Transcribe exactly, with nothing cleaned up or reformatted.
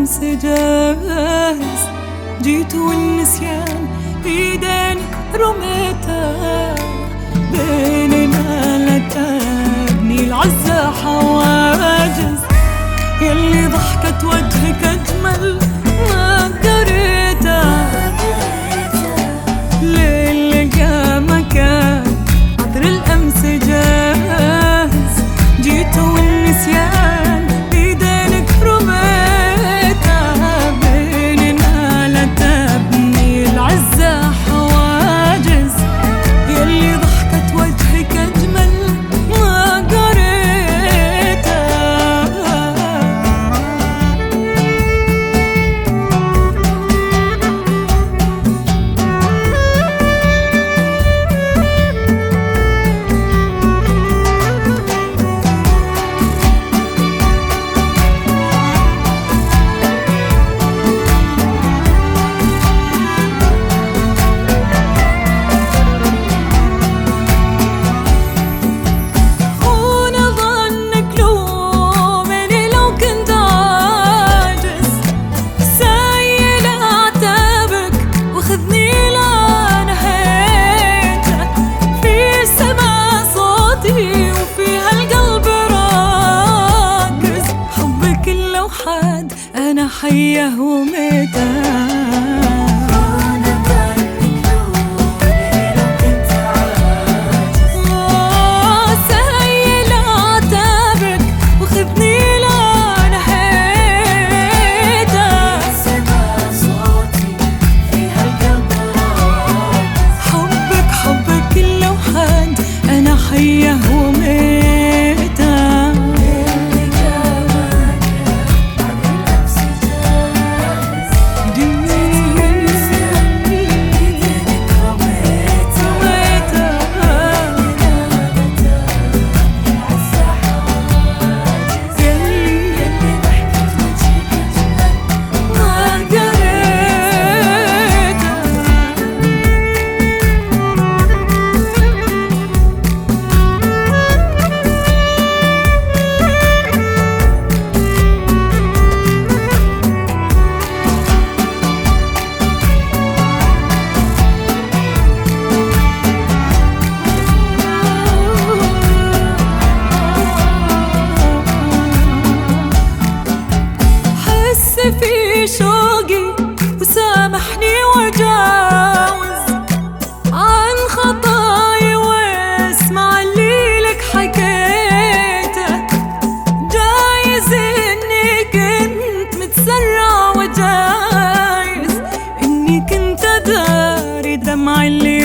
الأمس جاهز، جيت والنسيان بيدينك رميتها، بيننا لا تبني العزة حواجز، يلي ضحكت وجهك أجمل ما قريتها، ليل لقى مكان عطر الأمس جاهز، جيت والنسيان بيدينك رميتها، بيننا لا تبني العزة حواجز، يلي ضحكت وجهك أجمل ما قريتها. أنا حية وميتة، حية وميتة. في شوقي وسامحني وجاوز عن خطاي واسمع اللي لك حكيته، جايز اني كنت متسرع وجايز اني كنت اداري دمع اللي